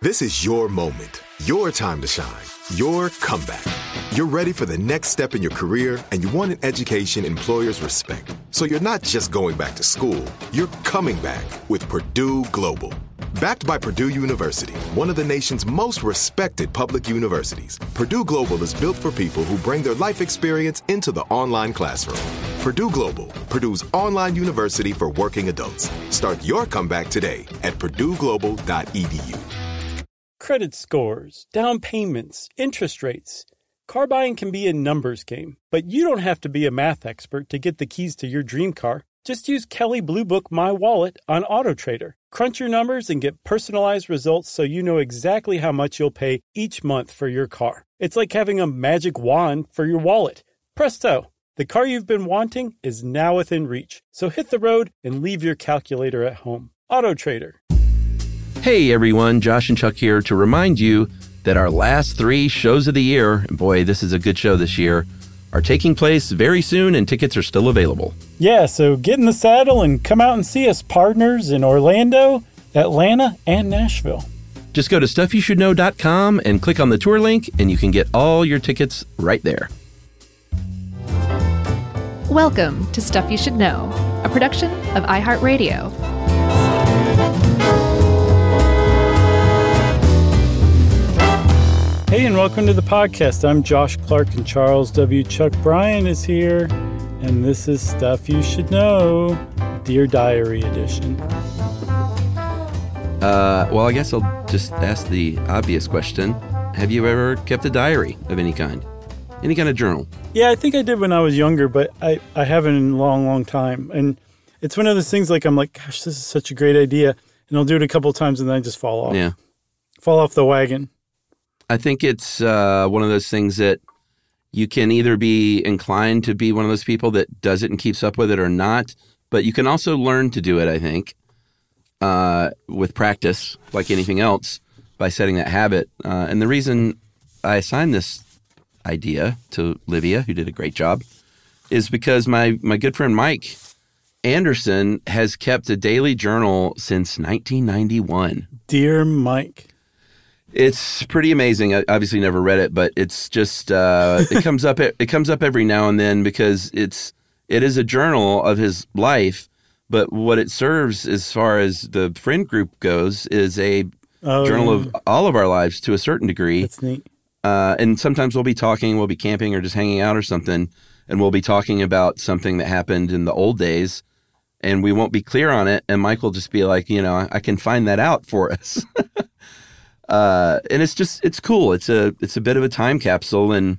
This is your moment, your time to shine, your comeback. You're ready for the next step in your career, and you want an education employers respect. So you're not just going back to school, you're coming back with Purdue Global. Backed by Purdue University, one of the nation's most respected public universities, Purdue Global is built for people who bring their life experience into the online classroom. Purdue Global, Purdue's online university for working adults. Start your comeback today at purdueglobal.edu. Credit scores, down payments, interest rates. Car buying can be a numbers game, but you don't have to be a math expert to get the keys to your dream car. Just use Kelley Blue Book My Wallet on AutoTrader. Crunch your numbers and get personalized results so you know exactly how much you'll pay each month for your car. It's like having a magic wand for your wallet. Presto! The car you've been wanting is now within reach. So hit the road and leave your calculator at home. AutoTrader. Hey everyone, Josh and Chuck here to remind you that our last 3 shows of the year, and boy, this is a good show this year, are taking place very soon and tickets are still available. Yeah, so get in the saddle and come out and see us, partners, in Orlando, Atlanta, and Nashville. Just go to StuffYouShouldKnow.com and click on the tour link and you can get all your tickets right there. Welcome to Stuff You Should Know, a production of iHeartRadio. Hey, and welcome to the podcast. I'm Josh Clark, and Charles W. Chuck Bryan is here, and this is Stuff You Should Know, Dear Diary edition. Well, I guess I'll just ask the obvious question. Have you ever kept a diary of any kind? Any kind of journal? Yeah, I think I did when I was younger, but I haven't in a long, long time. And it's one of those things like, I'm like, gosh, this is such a great idea. And I'll do it a couple of times and then I just fall off. Yeah. Fall off the wagon. I think it's one of those things that you can either be inclined to be one of those people that does it and keeps up with it or not, but you can also learn to do it, I think, with practice, like anything else, by setting that habit. And the reason I assigned this idea to Livia, who did a great job, is because my good friend Mike Anderson has kept a daily journal since 1991. Dear Mike. It's pretty amazing. I obviously never read it, but it's just it comes up every now and then because it is a journal of his life, but what it serves as far as the friend group goes is a journal of all of our lives to a certain degree. That's neat. And sometimes we'll be talking, we'll be camping or just hanging out or something, and we'll be talking about something that happened in the old days, and we won't be clear on it, and Mike will just be like, I can find that out for us. And it's cool. It's a bit of a time capsule, and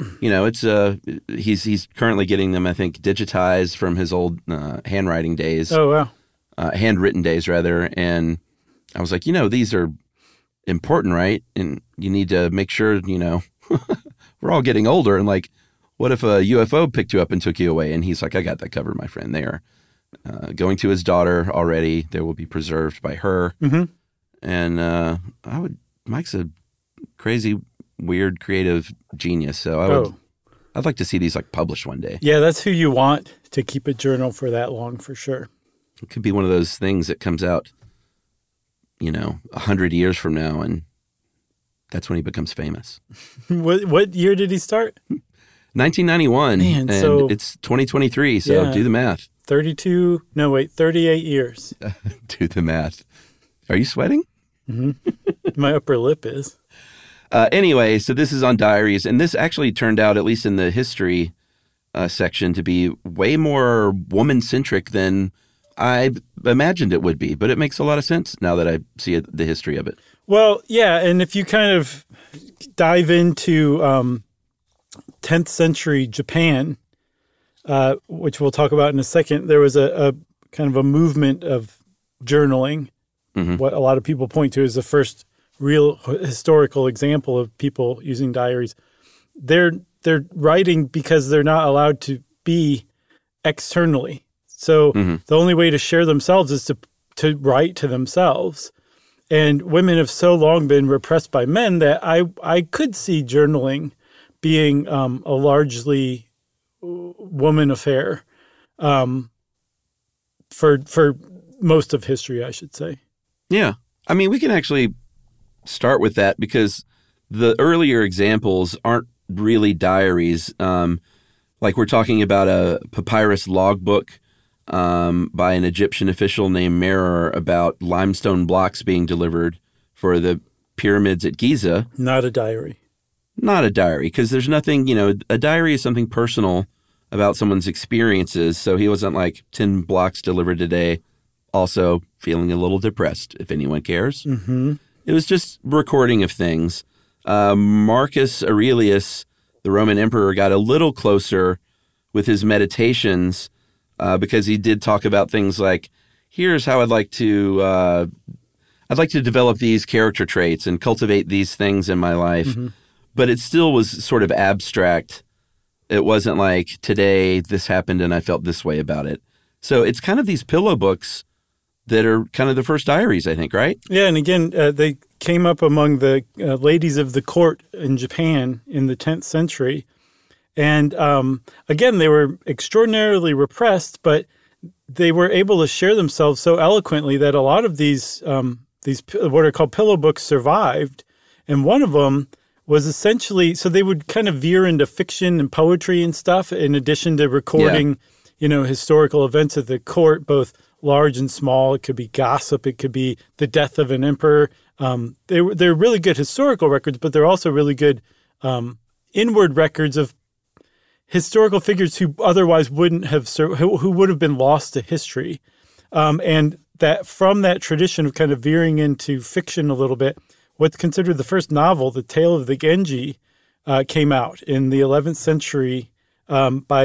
he's currently getting them, I think, digitized from his old handwriting days. Oh wow, handwritten days rather. And I was like, these are important, right? And you need to make sure, we're all getting older. And like, what if a UFO picked you up and took you away? And he's like, I got that covered, my friend. They are going to his daughter already. They will be preserved by her. Mm-hmm. And Mike's a crazy, weird, creative genius. So I'd like to see these like published one day. Yeah, that's who you want to keep a journal for that long, for sure. It could be one of those things that comes out, 100 years from now, and that's when he becomes famous. What year did he start? 1991. Man, and so it's 2023, so do the math. 38 years. Do the math. Are you sweating? Mm-hmm. My upper lip is. Anyway, so this is on diaries, and this actually turned out, at least in the history section, to be way more woman-centric than I imagined it would be. But it makes a lot of sense now that I see the history of it. Well, yeah, and if you kind of dive into 10th century Japan, which we'll talk about in a second, there was a kind of a movement of journaling. Mm-hmm. What a lot of people point to as the first real historical example of people using diaries. They're writing because they're not allowed to be externally. So the only way to share themselves is to write to themselves. And women have so long been repressed by men that I could see journaling being a largely woman affair for most of history, I should say. Yeah. I mean, we can actually start with that because the earlier examples aren't really diaries. Like we're talking about a papyrus logbook by an Egyptian official named Merer about limestone blocks being delivered for the pyramids at Giza. Not a diary. Not a diary, because there's nothing, a diary is something personal about someone's experiences. So he wasn't like 10 blocks delivered today, also feeling a little depressed, if anyone cares. Mm-hmm. It was just recording of things. Marcus Aurelius, the Roman emperor, got a little closer with his meditations because he did talk about things like, here's how I'd like to develop these character traits and cultivate these things in my life. Mm-hmm. But it still was sort of abstract. It wasn't like, today this happened and I felt this way about it. So it's kind of these pillow books that are kind of the first diaries, I think, right? Yeah, and again, they came up among the ladies of the court in Japan in the 10th century. And again, they were extraordinarily repressed, but they were able to share themselves so eloquently that a lot of these what are called pillow books survived. And one of them was essentially, so they would kind of veer into fiction and poetry and stuff in addition to recording, historical events at the court, both large and small. It could be gossip. It could be the death of an emperor. They're really good historical records, but they're also really good inward records of historical figures who otherwise wouldn't have, who would have been lost to history. And that from that tradition of kind of veering into fiction a little bit, what's considered the first novel, The Tale of the Genji, came out in the 11th century by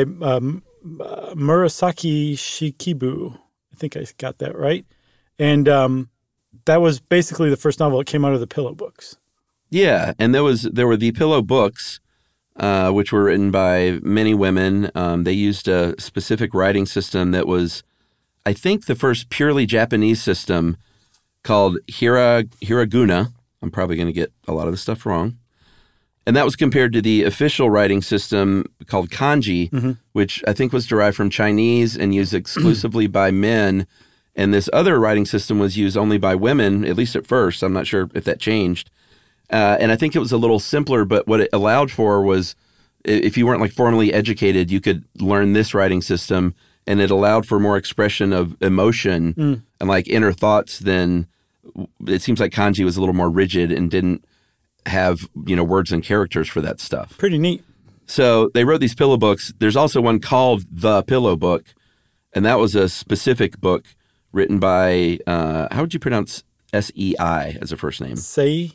Murasaki Shikibu. I think I got that right. And that was basically the first novel that came out of the pillow books. Yeah, and there were the pillow books, which were written by many women. They used a specific writing system that was, I think, the first purely Japanese system called Hiraguna. I'm probably going to get a lot of this stuff wrong. And that was compared to the official writing system called kanji, mm-hmm. which I think was derived from Chinese and used exclusively by men. And this other writing system was used only by women, at least at first. I'm not sure if that changed. And I think it was a little simpler, but what it allowed for was if you weren't like formally educated, you could learn this writing system, and it allowed for more expression of emotion and like inner thoughts than it seems like kanji was a little more rigid and didn't have, words and characters for that stuff. Pretty neat. So they wrote these pillow books. There's also one called The Pillow Book, and that was a specific book written by, how would you pronounce S-E-I as a first name? Sei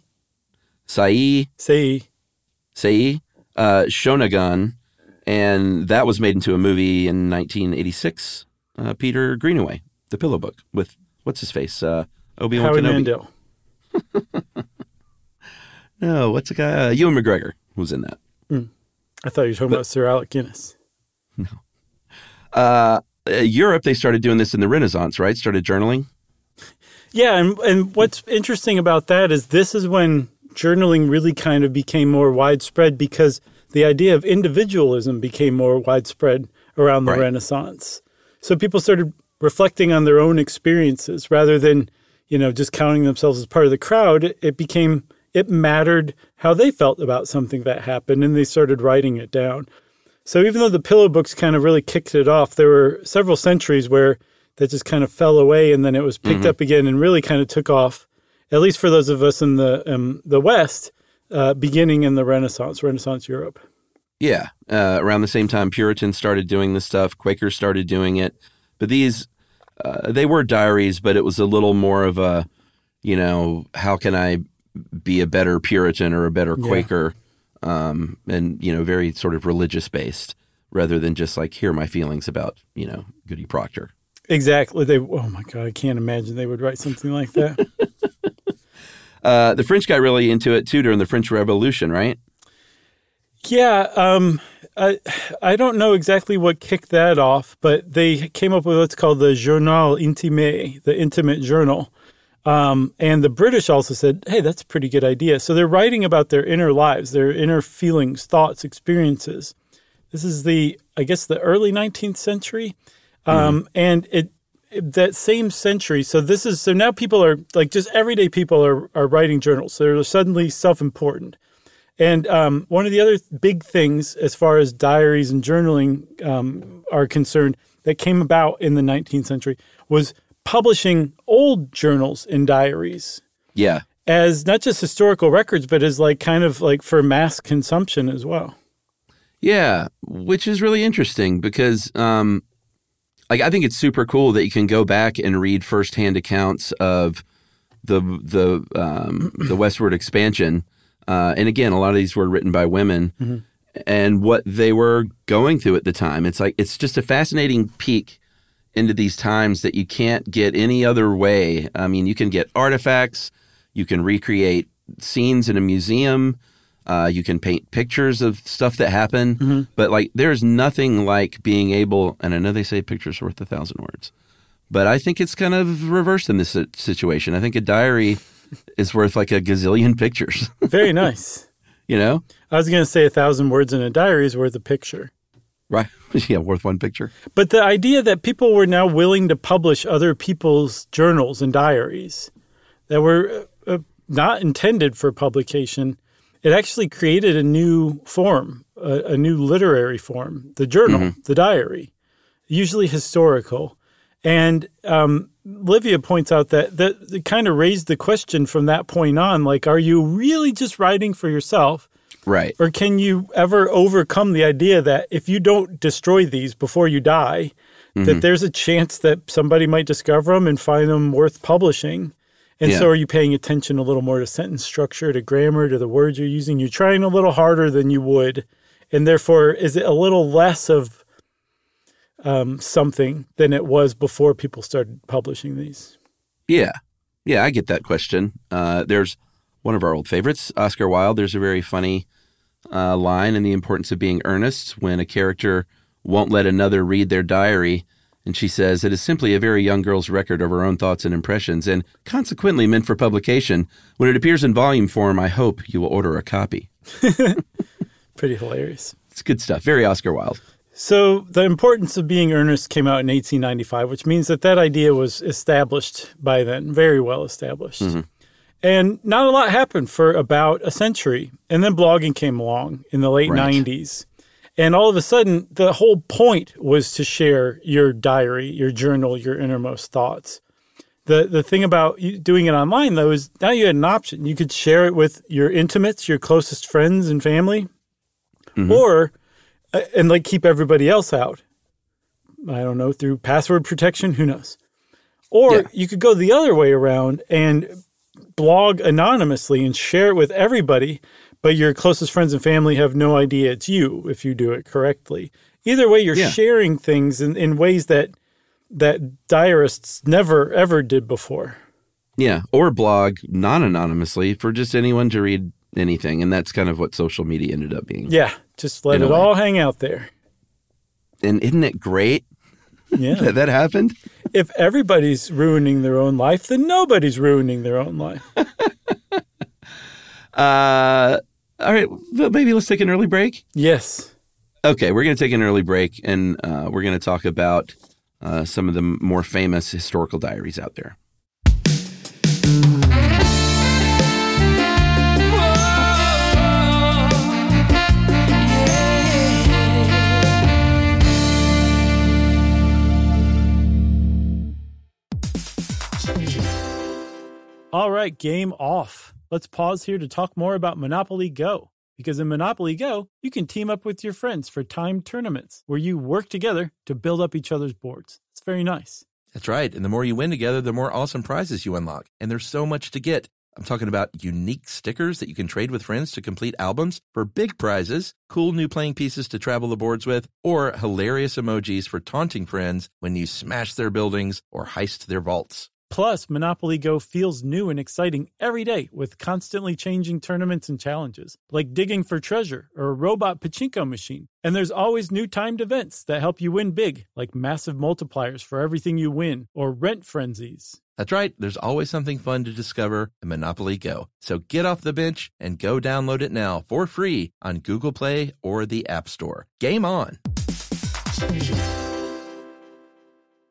Shonagon, and that was made into a movie in 1986. Peter Greenaway, The Pillow Book, with, what's his face? Obi-Wan Howie Kenobi. Mandel. No, what's the guy? Ewan McGregor was in that. I thought you were talking about Sir Alec Guinness. No. Europe, they started doing this in the Renaissance, right? Started journaling. Yeah, and what's interesting about that is this is when journaling really kind of became more widespread because the idea of individualism became more widespread around the Renaissance. So people started reflecting on their own experiences rather than, just counting themselves as part of the crowd. It mattered how they felt about something that happened, and they started writing it down. So even though the pillow books kind of really kicked it off, there were several centuries where that just kind of fell away, and then it was picked up again and really kind of took off, at least for those of us in the West, beginning in the Renaissance Europe. Yeah. Around the same time, Puritans started doing this stuff. Quakers started doing it. But these, they were diaries, but it was a little more of a, how can I be a better Puritan or a better Quaker, and, very sort of religious based rather than just like, here are my feelings about, Goody Proctor. Exactly. Oh my God, I can't imagine they would write something like that. The French got really into it too during the French Revolution, right? Yeah. I don't know exactly what kicked that off, but they came up with what's called the Journal Intime, the intimate journal. And the British also said, hey, that's a pretty good idea. So they're writing about their inner lives, their inner feelings, thoughts, experiences. This is the early 19th century. And that same century, so now people are like just everyday people are writing journals. So they're suddenly self-important. And one of the other big things as far as diaries and journaling are concerned that came about in the 19th century was publishing old journals and diaries. Yeah. As not just historical records, but as like kind of like for mass consumption as well. Yeah, which is really interesting because I think it's super cool that you can go back and read firsthand accounts of the westward expansion. And again, a lot of these were written by women and what they were going through at the time. It's just a fascinating peek into these times that you can't get any other way. I mean, you can get artifacts, you can recreate scenes in a museum, you can paint pictures of stuff that happened, but like there's nothing like being able, and I know they say pictures are worth 1,000 words, but I think it's kind of reversed in this situation. I think a diary is worth like a gazillion pictures. Very nice. You know? I was going to say 1,000 words in a diary is worth a picture. Right. Yeah, worth one picture. But the idea that people were now willing to publish other people's journals and diaries that were not intended for publication, it actually created a new form, a new literary form, the journal, the diary, usually historical. And Livia points out that it kind of raised the question from that point on, like, are you really just writing for yourself? Right. Or can you ever overcome the idea that if you don't destroy these before you die, that there's a chance that somebody might discover them and find them worth publishing? And so are you paying attention a little more to sentence structure, to grammar, to the words you're using? You're trying a little harder than you would. And therefore, is it a little less of something than it was before people started publishing these? Yeah. Yeah, I get that question. There's one of our old favorites, Oscar Wilde. There's a very funny line in The Importance of Being Earnest when a character won't let another read their diary. And she says, it is simply a very young girl's record of her own thoughts and impressions and consequently meant for publication. When it appears in volume form, I hope you will order a copy. Pretty hilarious. It's good stuff. Very Oscar Wilde. So The Importance of Being Earnest came out in 1895, which means that idea was established by then, very well established. And not a lot happened for about a century. And then blogging came along in the late 90s. And all of a sudden, the whole point was to share your diary, your journal, your innermost thoughts. The thing about doing it online, though, is now you had an option. You could share it with your intimates, your closest friends and family, or and like keep everybody else out. I don't know, through password protection, who knows? Or you could go the other way around and blog anonymously and share it with everybody, but your closest friends and family have no idea it's you if you do it correctly. Either way, you're sharing things in ways that diarists never, ever did before. Yeah, or blog non-anonymously for just anyone to read anything. And that's kind of what social media ended up being. Yeah, just let it all hang out there. And isn't it great that happened? If everybody's ruining their own life, then nobody's ruining their own life. All right, maybe let's take an early break? Yes. Okay, we're going to take an early break, and we're going to talk about some of the more famous historical diaries out there. All right, game off. Let's pause here to talk more about Monopoly Go. Because in Monopoly Go, you can team up with your friends for timed tournaments where you work together to build up each other's boards. It's very nice. That's right. And the more you win together, the more awesome prizes you unlock. And there's so much to get. I'm talking about unique stickers that you can trade with friends to complete albums for big prizes, cool new playing pieces to travel the boards with, or hilarious emojis for taunting friends when you smash their buildings or heist their vaults. Plus, Monopoly Go feels new and exciting every day with constantly changing tournaments and challenges, like digging for treasure or a robot pachinko machine. And there's always new timed events that help you win big, like massive multipliers for everything you win or rent frenzies. That's right. There's always something fun to discover in Monopoly Go. So get off the bench and go download it now for free on Google Play or the App Store. Game on!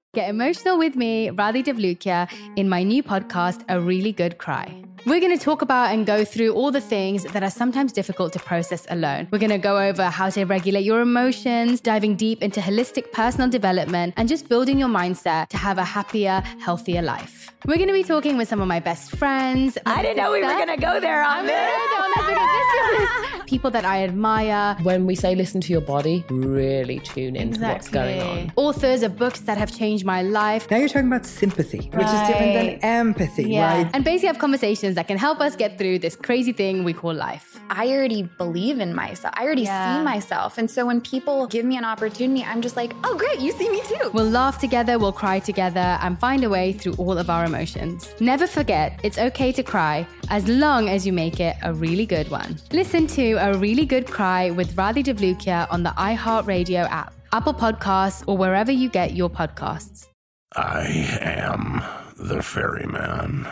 Get emotional with me, Radhi Devlukia, in my new podcast, A Really Good Cry. We're going to talk about and go through all the things that are sometimes difficult to process alone. We're going to go over how to regulate your emotions, diving deep into holistic personal development, and just building your mindset to have a happier, healthier life. We're going to be talking with some of my best friends. I didn't know we were going to go there on this. People that I admire. When we say listen to your body, really tune into what's going on. Authors of books that have changed my life. Now you're talking about sympathy, which is different than empathy, right? And basically have conversations that can help us get through this crazy thing we call life. I already believe in myself. I already see myself. And so when people give me an opportunity, I'm just like, oh, great, you see me too. We'll laugh together, we'll cry together, and find a way through all of our emotions. Never forget, it's okay to cry, as long as you make it a really good one. Listen to A Really Good Cry with Radhi Devlukia on the iHeartRadio app, Apple Podcasts, or wherever you get your podcasts. I am the ferryman.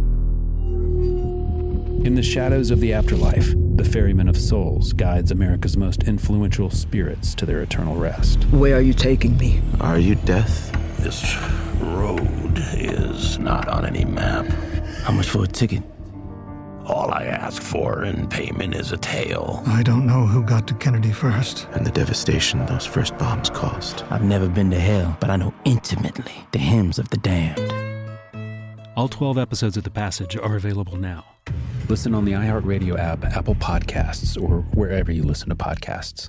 In the shadows of the afterlife, the Ferryman of Souls guides America's most influential spirits to their eternal rest. Where are you taking me? Are you death? This road is not on any map. How much for a ticket? All I ask for in payment is a tale. I don't know who got to Kennedy first. And the devastation those first bombs caused. I've never been to hell, but I know intimately the hymns of the damned. All 12 episodes of The Passage are available now. Listen on the iHeartRadio app, Apple Podcasts, or wherever you listen to podcasts.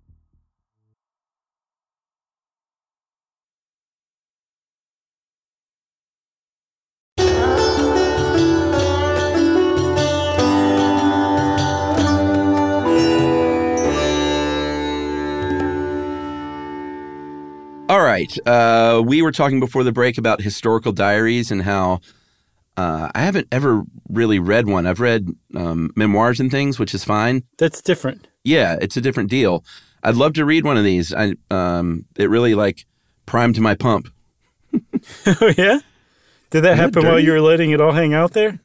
All right. We were talking before the break about historical diaries and how I haven't ever really read one. I've read memoirs and things, which is fine. That's different. Yeah, it's a different deal. I'd love to read one of these. It really primed my pump. Oh, yeah? Did that happen while you were letting it all hang out there?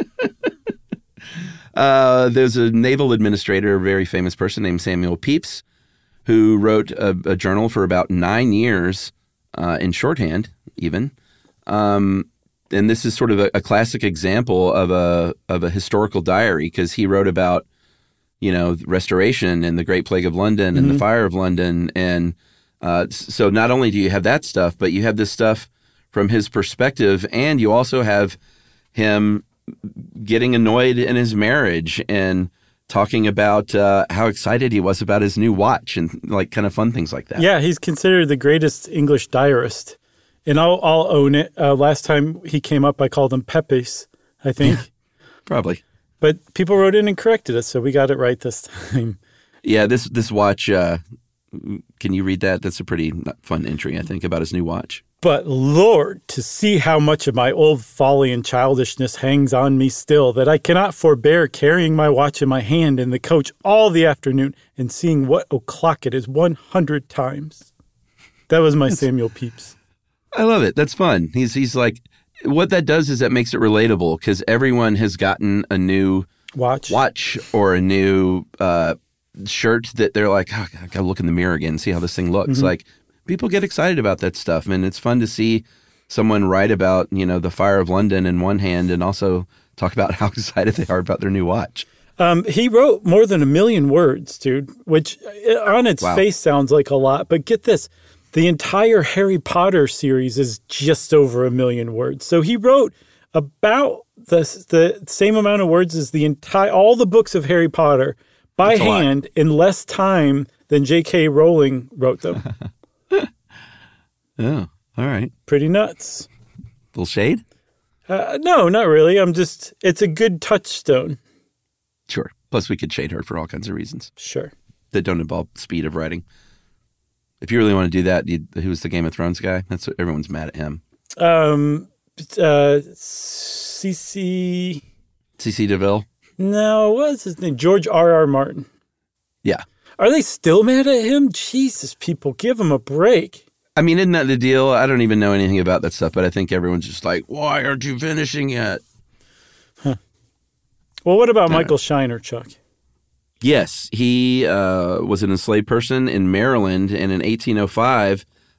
There's a naval administrator, a very famous person named Samuel Pepys, who wrote a journal for about 9 years in shorthand, even. And this is sort of a classic example of a historical diary, because he wrote about, Restoration and the Great Plague of London and the Fire of London. And so not only do you have that stuff, but you have this stuff from his perspective, and you also have him getting annoyed in his marriage and talking about how excited he was about his new watch and kind of fun things like that. Yeah, he's considered the greatest English diarist. And I'll own it. Last time he came up, I called him Pepys, I think. Yeah, probably. But people wrote in and corrected us, so we got it right this time. Yeah, this watch, can you read that? That's a pretty fun entry, I think, about his new watch. But Lord, to see how much of my old folly and childishness hangs on me still, that I cannot forbear carrying my watch in my hand in the coach all the afternoon and seeing what o'clock it is 100 times. That was my Samuel Pepys. I love it. That's fun. He's like, what that does is that makes it relatable, because everyone has gotten a new watch or a new shirt that they're like, oh, I gotta look in the mirror again and see how this thing looks. Like, people get excited about that stuff, and it's fun to see someone write about, the Fire of London in one hand and also talk about how excited they are about their new watch. He wrote more than 1 million words, dude, which on its face sounds like a lot, but get this. The entire Harry Potter series is just over 1 million words. So he wrote about the same amount of words as all the books of Harry Potter by hand in less time than J.K. Rowling wrote them. Oh, all right. Pretty nuts. Little shade? No, not really. It's a good touchstone. Sure. Plus, we could shade her for all kinds of reasons. Sure. That don't involve speed of writing. If you really want to do that, who's the Game of Thrones guy? Everyone's mad at him. C.C. DeVille? No, what's his name? George R.R. Martin. Yeah. Are they still mad at him? Jesus, people, give him a break. I mean, isn't that the deal? I don't even know anything about that stuff, but I think everyone's just like, why aren't you finishing yet? Huh. Well, what about Michael Shiner, Chuck? Yes, he was an enslaved person in Maryland, and in 1805,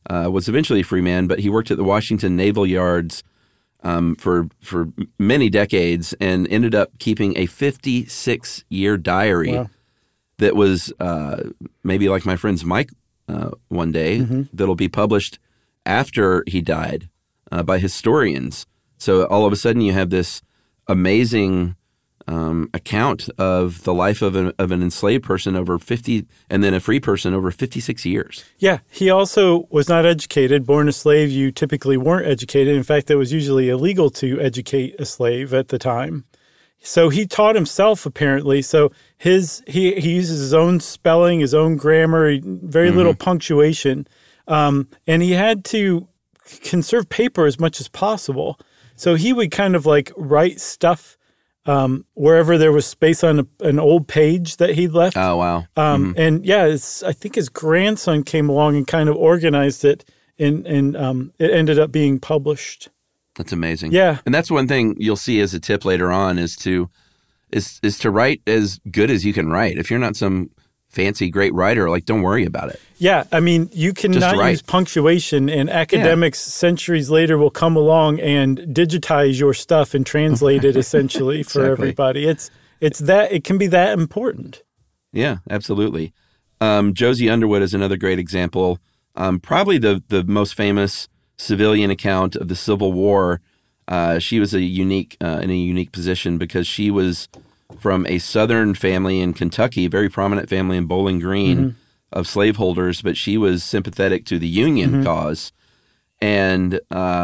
was eventually a free man, but he worked at the Washington Naval Yards for many decades and ended up keeping a 56-year diary that was maybe like my friend's Mike one day, that'll be published after he died by historians. So all of a sudden you have this amazing account of the life of an enslaved person over 50, and then a free person over 56 years. Yeah, he also was not educated. Born a slave, you typically weren't educated. In fact, it was usually illegal to educate a slave at the time. So he taught himself, apparently. So he uses his own spelling, his own grammar, very little punctuation. And he had to conserve paper as much as possible. So he would kind of like write stuff wherever there was space on an old page that he'd left. Oh, wow. And yeah, I think his grandson came along and kind of organized it, and it ended up being published. That's amazing. Yeah. And that's one thing you'll see as a tip later on is to write as good as you can write. If you're not some fancy, great writer, like, don't worry about it. Yeah. I mean, you cannot use punctuation, and academics centuries later will come along and digitize your stuff and translate it essentially for everybody. It can be that important. Yeah, absolutely. Josie Underwood is another great example. Probably the most famous civilian account of the Civil War. She was in a unique position because she was from a Southern family in Kentucky, a very prominent family in Bowling Green of slaveholders, but she was sympathetic to the Union cause. And,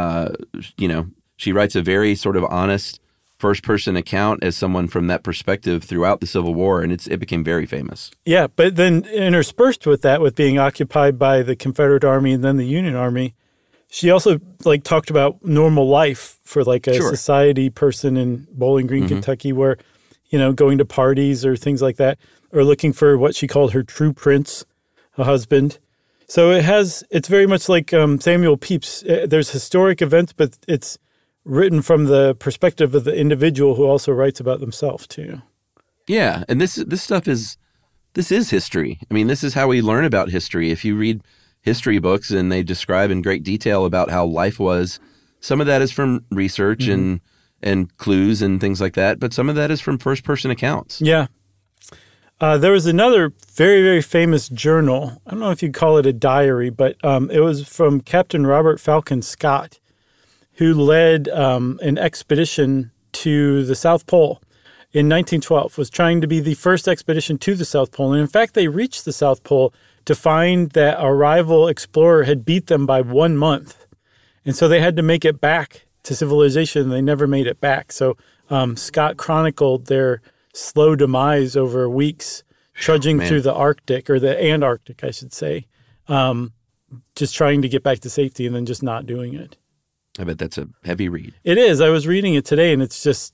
she writes a very sort of honest first-person account as someone from that perspective throughout the Civil War, and it became very famous. Yeah, but then interspersed with that, with being occupied by the Confederate Army and then the Union Army, she also talked about normal life for a society person in Bowling Green, Kentucky, where, going to parties or things like that, or looking for what she called her true prince, a husband. So it's very much like Samuel Pepys. There's historic events, but it's written from the perspective of the individual who also writes about themselves too. Yeah, and this stuff is history. I mean, this is how we learn about history. If you read history books and they describe in great detail about how life was, some of that is from research and clues and things like that, but some of that is from first-person accounts. Yeah. There was another very, very famous journal. I don't know if you'd call it a diary, but it was from Captain Robert Falcon Scott, who led an expedition to the South Pole in 1912, was trying to be the first expedition to the South Pole. And in fact, they reached the South Pole to find that a rival explorer had beat them by 1 month. And so they had to make it back to civilization, and they never made it back. So Scott chronicled their slow demise over weeks, trudging through the Arctic, or the Antarctic, I should say, just trying to get back to safety and then just not doing it. I bet that's a heavy read. It is. I was reading it today, and it's just,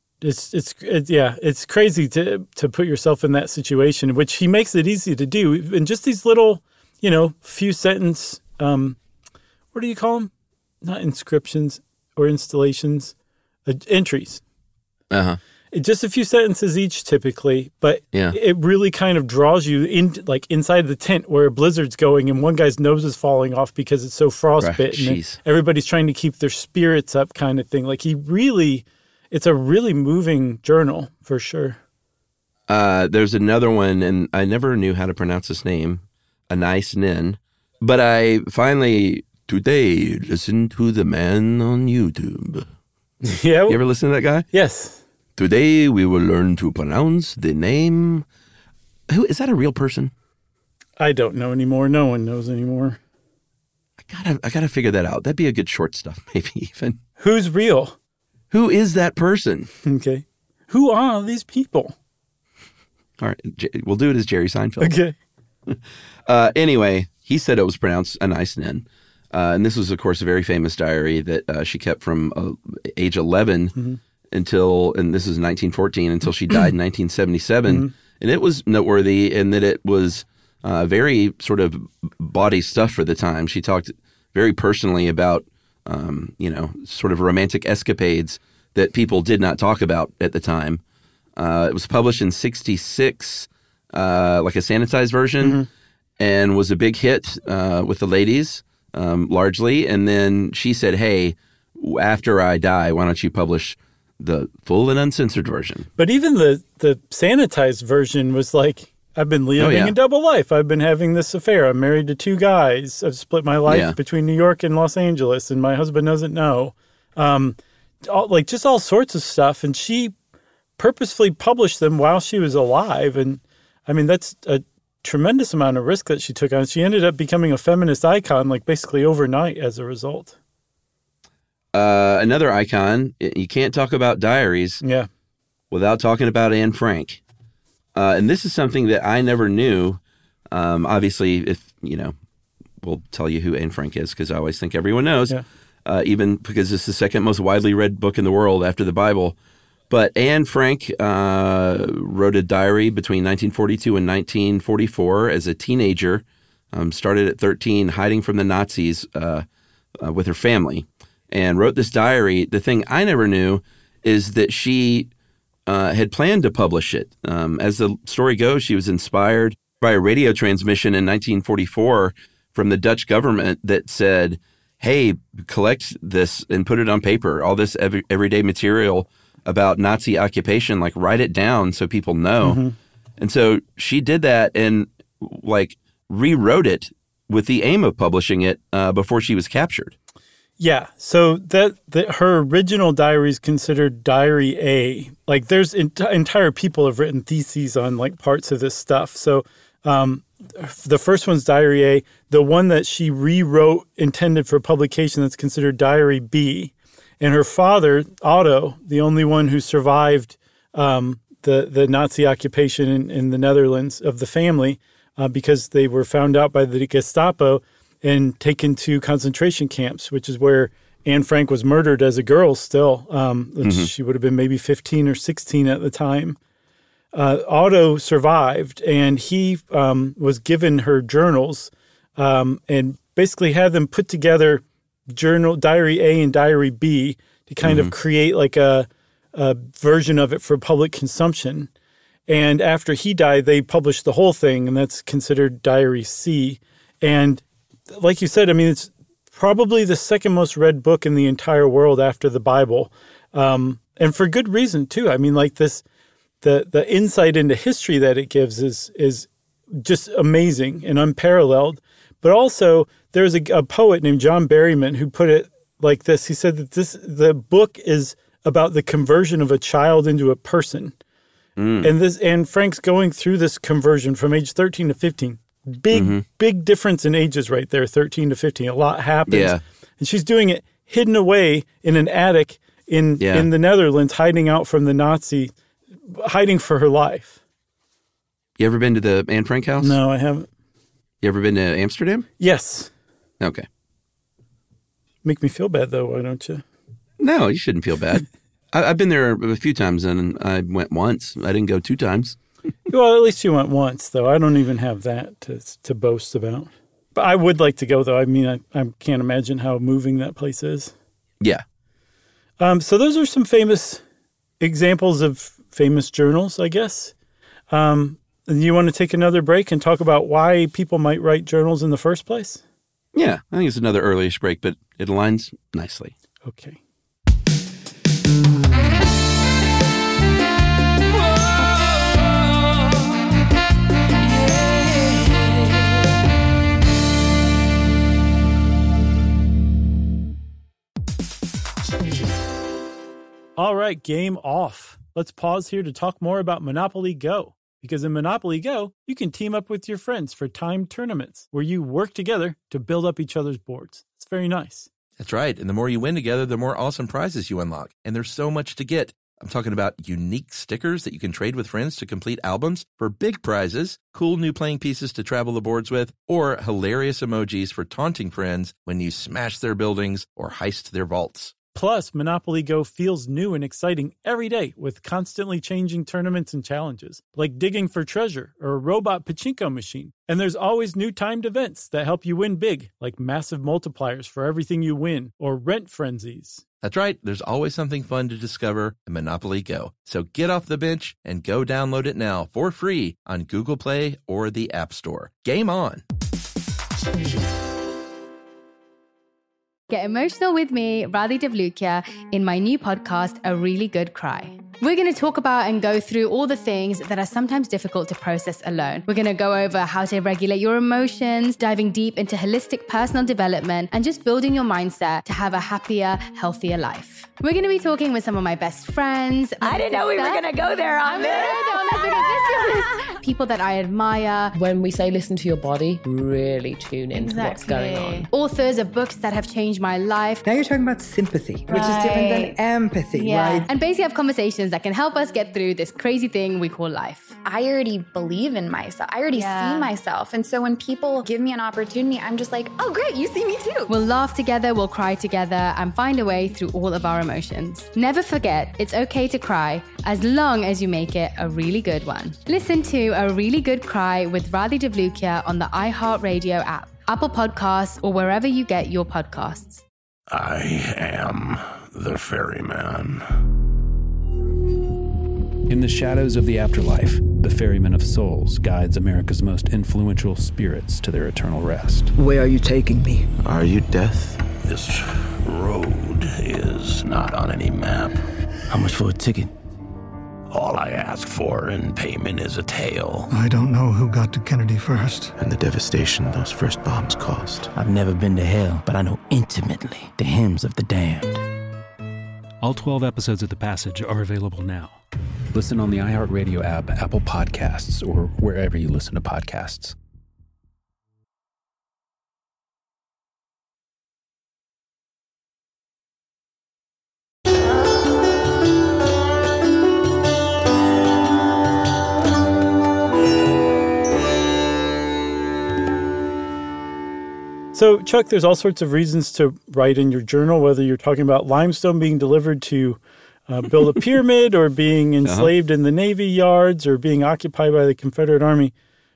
it's crazy to put yourself in that situation, which he makes it easy to do. And just these little, few sentence, what do you call them? Not inscriptions or installations, entries. Just a few sentences each typically, but it really kind of draws you in, inside the tent where a blizzard's going and one guy's nose is falling off because it's so frostbitten. And everybody's trying to keep their spirits up, kind of thing. It's a really moving journal for sure. There's another one, and I never knew how to pronounce his name, Anais Nin, but I finally today listened to the man on YouTube. Yeah. You ever listen to that guy? Yes. Today we will learn to pronounce the name. Who is that? A real person? I don't know anymore. No one knows anymore. I gotta figure that out. That'd be a good short stuff, maybe even. Who's real? Who is that person? Okay. Who are these people? All right, we'll do it as Jerry Seinfeld. Okay. Anyway, he said it was pronounced Anais Nin. And this was, of course, a very famous diary that she kept from age 11 until, and this is 1914, until she died in 1977. And it was noteworthy in that it was very sort of bawdy stuff for the time. She talked very personally about, sort of romantic escapades that people did not talk about at the time. It was published in 1966, like a sanitized version, and was a big hit with the ladies. largely. And then she said, hey, after I die, why don't you publish the full and uncensored version? But even the sanitized version was like, I've been living a double life. I've been having this affair. I'm married to 2 guys. I've split my life between New York and Los Angeles, and my husband doesn't know. Just all sorts of stuff. And she purposefully published them while she was alive. And I mean, that's a tremendous amount of risk that she took on. She ended up becoming a feminist icon, like basically overnight as a result. Another icon, you can't talk about diaries without talking about Anne Frank. And this is something that I never knew. Obviously, if, we'll tell you who Anne Frank is because I always think everyone knows, even because it's the second most widely read book in the world after the Bible. But Anne Frank wrote a diary between 1942 and 1944 as a teenager, started at 13, hiding from the Nazis with her family, and wrote this diary. The thing I never knew is that she had planned to publish it. As the story goes, she was inspired by a radio transmission in 1944 from the Dutch government that said, hey, collect this and put it on paper, all this everyday material about Nazi occupation, like write it down so people know. Mm-hmm. And so she did that and rewrote it with the aim of publishing it before she was captured. Yeah, so her original diary is considered Diary A. Like there's entire people have written theses on like parts of this stuff. So the first one's Diary A. The one that she rewrote intended for publication that's considered Diary B. And her father, Otto, the only one who survived the Nazi occupation in the Netherlands of the family, because they were found out by the Gestapo and taken to concentration camps, which is where Anne Frank was murdered as a girl still. She would have been maybe 15 or 16 at the time. Otto survived, and he was given her journals and basically had them put together, Diary A and Diary B, to kind of create like a version of it for public consumption. And after he died, they published the whole thing, and that's considered Diary C. And like you said, I mean, it's probably the second most read book in the entire world after the Bible. And for good reason, too. I mean, like this, the insight into history that it gives is just amazing and unparalleled. But also, there's a poet named John Berryman who put it like this. He said that the book is about the conversion of a child into a person. And Frank's going through this conversion from age 13 to 15. Big difference in ages right there, 13 to 15. A lot happens. Yeah. And she's doing it hidden away in an attic in the Netherlands, hiding out from the Nazi, hiding for her life. You ever been to the Anne Frank house? No, I haven't. You ever been to Amsterdam? Yes. Okay. Make me feel bad, though, why don't you? No, you shouldn't feel bad. I've been there a few times, and I went once. I didn't go 2 times. Well, at least you went once, though. I don't even have that to boast about. But I would like to go, though. I mean, I can't imagine how moving that place is. Yeah. So those are some famous examples of famous journals, I guess. You want to take another break and talk about why people might write journals in the first place? Yeah, I think it's another early-ish break, but it aligns nicely. Okay. All right, game off. Let's pause here to talk more about Monopoly Go. Because in Monopoly Go, you can team up with your friends for timed tournaments where you work together to build up each other's boards. It's very nice. That's right. And the more you win together, the more awesome prizes you unlock. And there's so much to get. I'm talking about unique stickers that you can trade with friends to complete albums for big prizes, cool new playing pieces to travel the boards with, or hilarious emojis for taunting friends when you smash their buildings or heist their vaults. Plus, Monopoly Go feels new and exciting every day with constantly changing tournaments and challenges, like digging for treasure or a robot pachinko machine. And there's always new timed events that help you win big, like massive multipliers for everything you win or rent frenzies. That's right. There's always something fun to discover in Monopoly Go. So get off the bench and go download it now for free on Google Play or the App Store. Game on! Get emotional with me, Radhi Devlukia, in my new podcast, A Really Good Cry. We're going to talk about and go through all the things that are sometimes difficult to process alone. We're going to go over how to regulate your emotions, diving deep into holistic personal development, and just building your mindset to have a happier, healthier life. We're going to be talking with some of my best friends. I didn't know we were going to go there on this. People that I admire. When we say listen to your body, really tune into what's going on. Authors of books that have changed my life. Now you're talking about sympathy, which is different than empathy, right? And basically have conversations that can help us get through this crazy thing we call life. I already believe in myself. I already see myself. And so when people give me an opportunity, I'm just like, oh, great, you see me too. We'll laugh together, we'll cry together, and find a way through all of our emotions. Never forget, it's okay to cry as long as you make it a really good one. Listen to A Really Good Cry with Radhi Devlukia on the iHeartRadio app, Apple Podcasts, or wherever you get your podcasts. I am the ferryman. In the shadows of the afterlife, the Ferryman of Souls guides America's most influential spirits to their eternal rest. Where are you taking me? Are you death? This road is not on any map. How much for a ticket? All I ask for in payment is a tale. I don't know who got to Kennedy first. And the devastation those first bombs caused. I've never been to hell, but I know intimately the hymns of the damned. All 12 episodes of The Passage are available now. Listen on the iHeartRadio app, Apple Podcasts, or wherever you listen to podcasts. So, Chuck, there's all sorts of reasons to write in your journal, whether you're talking about limestone being delivered to build a pyramid or being enslaved in the Navy yards or being occupied by the Confederate Army.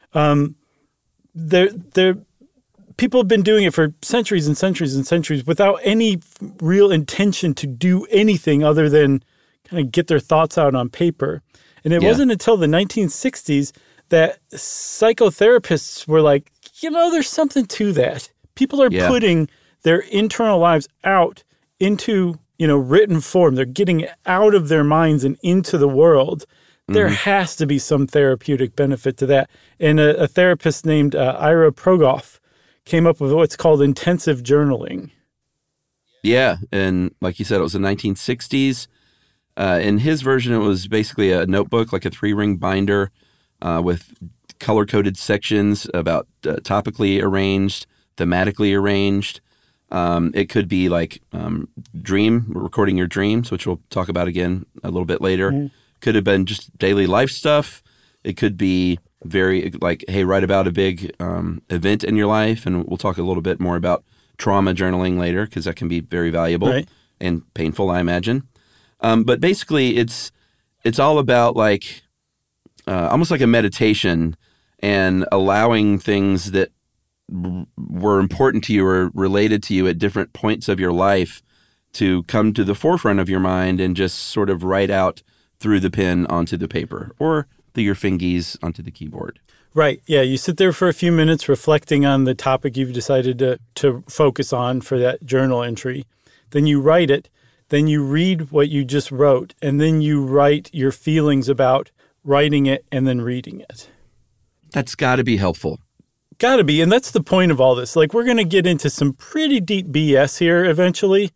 People have been doing it for centuries and centuries and centuries without any real intention to do anything other than kind of get their thoughts out on paper. And it wasn't until the 1960s that psychotherapists were like, there's something to that. People are putting their internal lives out into, written form. They're getting it out of their minds and into the world. There has to be some therapeutic benefit to that. And a therapist named Ira Progoff came up with what's called intensive journaling. Yeah, and like you said, it was the 1960s. In his version, it was basically a notebook, like a 3-ring binder with color-coded sections about topically arranged, thematically arranged. It could be like recording your dreams, which we'll talk about again a little bit later. Could have been just daily life stuff. It could be very like, hey, write about a big event in your life. And we'll talk a little bit more about trauma journaling later because that can be very valuable and painful, I imagine. But basically, it's all about like almost like a meditation and allowing things that were important to you or related to you at different points of your life to come to the forefront of your mind and just sort of write out through the pen onto the paper or through your fingies onto the keyboard. Right. Yeah. You sit there for a few minutes reflecting on the topic you've decided to focus on for that journal entry. Then you write it. Then you read what you just wrote. And then you write your feelings about writing it and then reading it. That's got to be helpful. Got to be. And that's the point of all this. Like, we're going to get into some pretty deep BS here eventually.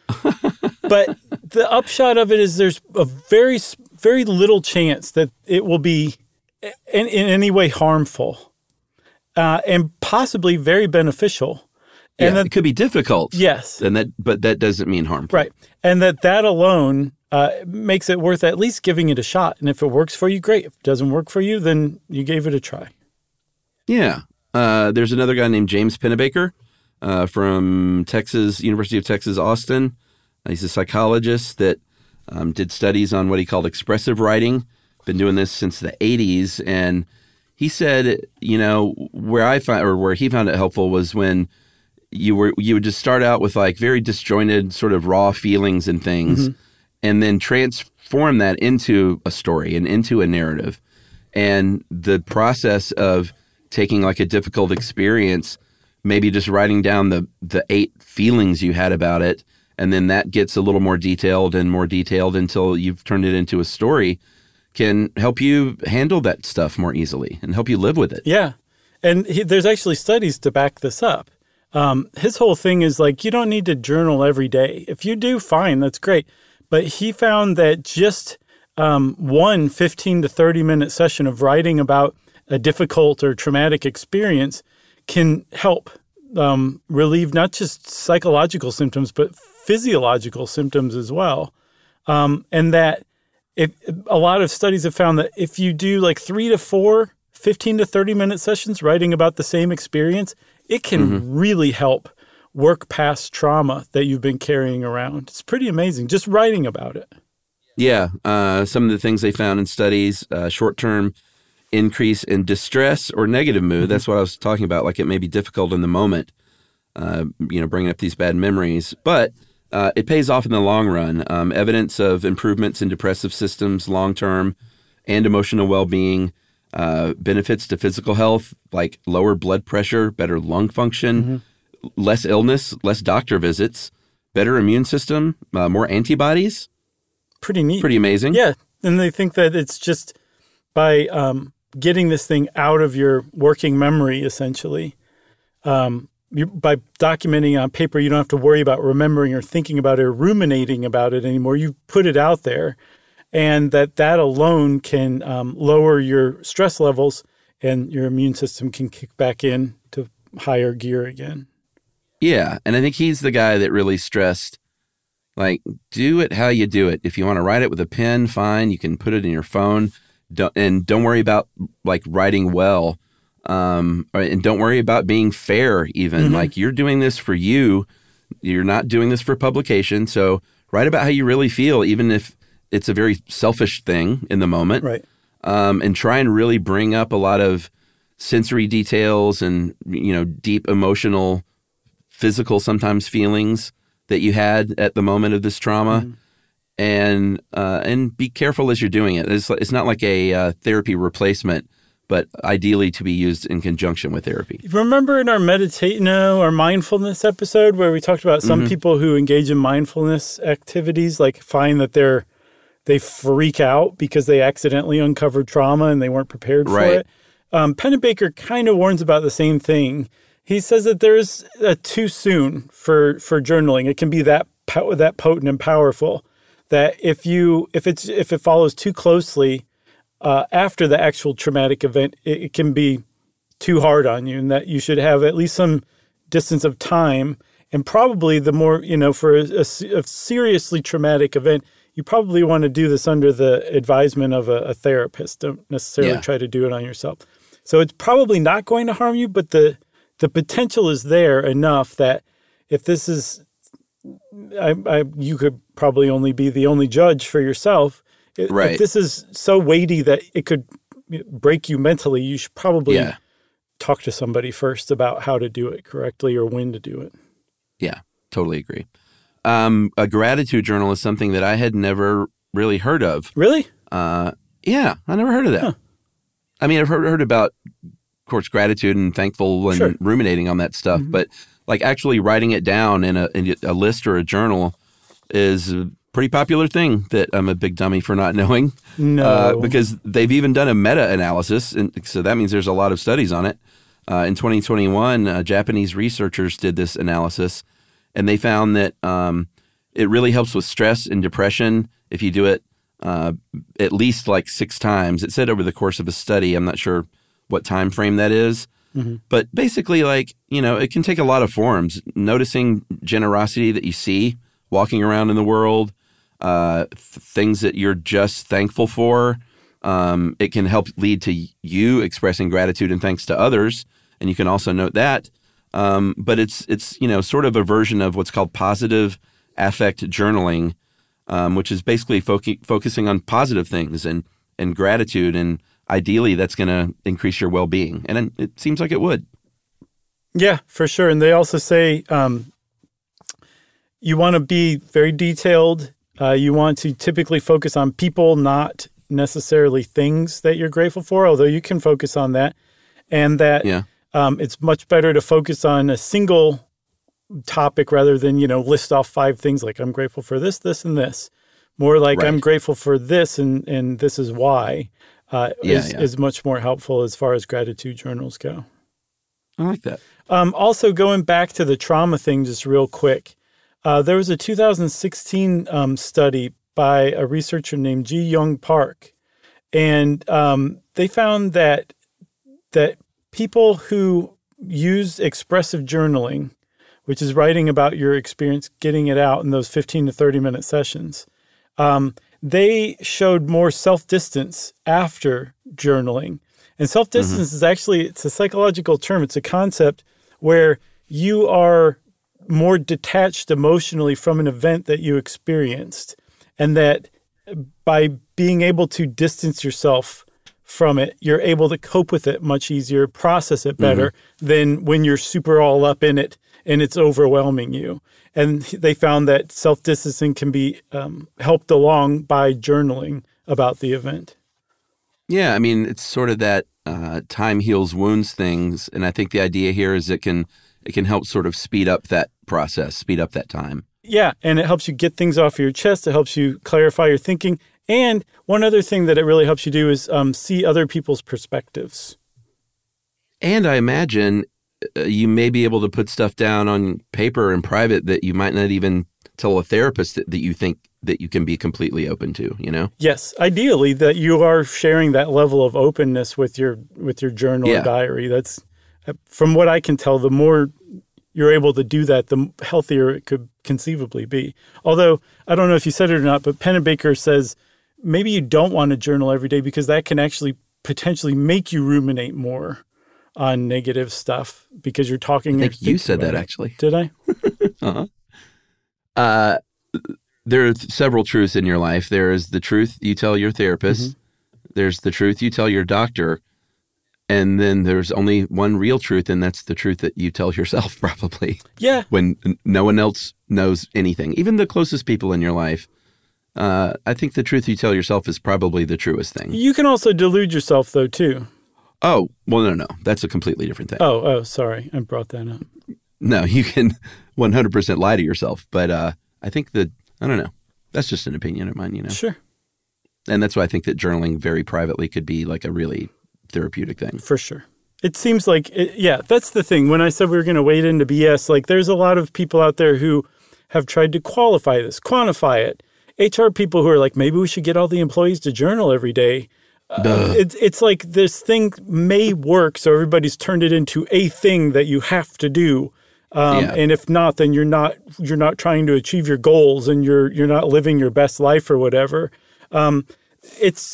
But the upshot of it is there's a very, very little chance that it will be in any way harmful and possibly very beneficial. And it could be difficult. Yes. But that doesn't mean harmful. Right. And that alone makes it worth at least giving it a shot. And if it works for you, great. If it doesn't work for you, then you gave it a try. Yeah. There's another guy named James Pennebaker from University of Texas, Austin. He's a psychologist that did studies on what he called expressive writing. Been doing this since the 80s. And he said, where he found it helpful was when you would just start out with like very disjointed sort of raw feelings and things and then transform that into a story and into a narrative. And the process of taking like a difficult experience maybe just writing down the 8 feelings you had about it, and then that gets a little more detailed until you've turned it into a story, can help you handle that stuff more easily and help you live with it. Yeah. And there's actually studies to back this up. His whole thing is like, you don't need to journal every day. If you do, fine, that's great. But he found that just one 15 to 30-minute session of writing about a difficult or traumatic experience can help relieve not just psychological symptoms, but physiological symptoms as well. And that a lot of studies have found that if you do like 3 to 4 15 to 30-minute sessions writing about the same experience, it can really help work past trauma that you've been carrying around. It's pretty amazing, just writing about it. Yeah. Some of the things they found in studies, short-term increase in distress or negative mood. That's what I was talking about. Like, it may be difficult in the moment, bringing up these bad memories, but it pays off in the long run. Evidence of improvements in depressive systems, long-term, and emotional well-being, benefits to physical health, like lower blood pressure, better lung function, less illness, less doctor visits, better immune system, more antibodies. Pretty neat. Pretty amazing. Yeah. And they think that it's just by getting this thing out of your working memory, essentially, by documenting on paper, you don't have to worry about remembering or thinking about it or ruminating about it anymore. You put it out there, and that alone can lower your stress levels, and your immune system can kick back in to higher gear again. Yeah, and I think he's the guy that really stressed, like, do it how you do it. If you want to write it with a pen, fine. You can put it in your phone. Don't worry about, like, writing well. And don't worry about being fair even. Like, you're doing this for you. You're not doing this for publication. So write about how you really feel, even if it's a very selfish thing in the moment. Right. And try and really bring up a lot of sensory details and, deep emotional, physical sometimes feelings that you had at the moment of this trauma. And be careful as you're doing it. It's not like a therapy replacement, but ideally to be used in conjunction with therapy. Remember in our our mindfulness episode where we talked about some people who engage in mindfulness activities, like find that they freak out because they accidentally uncovered trauma and they weren't prepared for it. Pennebaker kind of warns about the same thing. He says that there's too soon for journaling. It can be that potent and powerful that if it follows too closely after the actual traumatic event, it can be too hard on you, and that you should have at least some distance of time. And probably the more, for a seriously traumatic event, you probably want to do this under the advisement of a therapist. Don't necessarily try to do it on yourself. So it's probably not going to harm you, but the potential is there enough that if this is, you could probably only be the only judge for yourself. If this is so weighty that it could break you mentally, you should probably talk to somebody first about how to do it correctly or when to do it. Yeah, totally agree. A gratitude journal is something that I had never really heard of. Really? Yeah, I never heard of that. Huh. I mean, I've heard about, of course, gratitude and thankful and ruminating on that stuff, but like actually writing it down in a list or a journal is a pretty popular thing that I'm a big dummy for not knowing. No. Because they've even done a meta-analysis, and so that means there's a lot of studies on it. In 2021, Japanese researchers did this analysis, and they found that it really helps with stress and depression if you do it at least like 6 times. It said over the course of a study. I'm not sure what time frame that is. But basically, like, it can take a lot of forms. Noticing generosity that you see walking around in the world, things that you're just thankful for. It can help lead to you expressing gratitude and thanks to others. And you can also note that. But it's sort of a version of what's called positive affect journaling, which is basically focusing on positive things and gratitude. And ideally, that's going to increase your well-being. And it seems like it would. Yeah, for sure. And they also say you want to be very detailed. You want to typically focus on people, not necessarily things that you're grateful for, although you can focus on that. And that It's much better to focus on a single topic rather than, list off 5 things like I'm grateful for this, this, and this. More like I'm grateful for this and this is why is much more helpful as far as gratitude journals go. I like that. Also, going back to the trauma thing just real quick, there was a 2016 study by a researcher named Ji-Young Park, and they found that people who use expressive journaling, which is writing about your experience, getting it out in those 15 to 30-minute sessions, they showed more self-distance after journaling. And self-distance is actually, it's a psychological term. It's a concept where you are more detached emotionally from an event that you experienced. And that by being able to distance yourself from it, you're able to cope with it much easier, process it better than when you're super all up in it and it's overwhelming you. And they found that self-distancing can be helped along by journaling about the event. Yeah, I mean, it's sort of that time heals wounds things. And I think the idea here is it can help sort of speed up that process, speed up that time. Yeah, and it helps you get things off your chest. It helps you clarify your thinking. And one other thing that it really helps you do is see other people's perspectives. And I imagine you may be able to put stuff down on paper in private that you might not even tell a therapist that you think that you can be completely open to, Yes, ideally that you are sharing that level of openness with your journal or diary. That's, from what I can tell, the more you're able to do that, the healthier it could conceivably be. Although, I don't know if you said it or not, but Pennebaker says maybe you don't want to journal every day because that can actually potentially make you ruminate more on negative stuff because you're talking. I think you said that, actually. Did I? There are several truths in your life. There is the truth you tell your therapist. There's the truth you tell your doctor. And then there's only one real truth, and that's the truth that you tell yourself, probably. Yeah. When no one else knows anything, even the closest people in your life. I think the truth you tell yourself is probably the truest thing. You can also delude yourself, though, too. Oh, well, no. That's a completely different thing. Oh, sorry. I brought that up. No, you can 100% lie to yourself. But I think that, I don't know. That's just an opinion of mine, Sure. And that's why I think that journaling very privately could be like a really therapeutic thing. For sure. It seems like, that's the thing. When I said we were going to wade into BS, like there's a lot of people out there who have tried to qualify this, quantify it. HR people who are like, maybe we should get all the employees to journal every day. It's like this thing may work, so everybody's turned it into a thing that you have to do. And if not, then you're not trying to achieve your goals and you're not living your best life or whatever. It's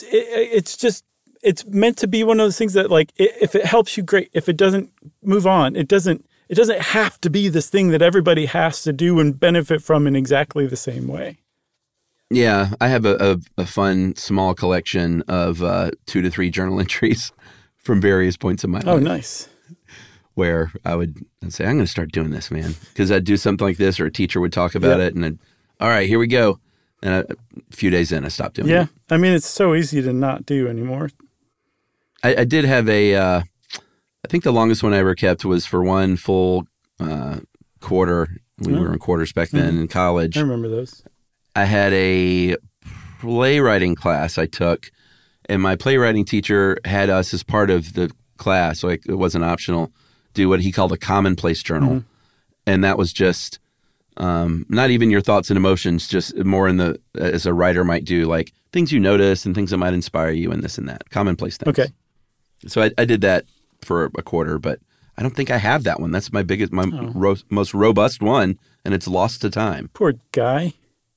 meant to be one of those things that, like, if it helps you, great. If it doesn't, move on. It doesn't have to be this thing that everybody has to do and benefit from in exactly the same way. Yeah, I have a fun small collection of 2 to 3 journal entries from various points in my life. Oh, nice. Where I'd say, I'm going to start doing this, man. Because I'd do something like this, or a teacher would talk about it, and all right, here we go. And a few days in, I stopped doing it. Yeah, I mean, it's so easy to not do anymore. I did have I think the longest one I ever kept was for one full quarter. We were in quarters back then in college. I remember those. I had a playwriting class I took, and my playwriting teacher had us as part of the class, so it wasn't optional, do what he called a commonplace journal. And that was just not even your thoughts and emotions, just more in the, as a writer might do, like things you notice and things that might inspire you and this and that, commonplace things. Okay. So I did that for a quarter, but I don't think I have that one. That's my biggest, most robust one, and it's lost to time. Poor guy.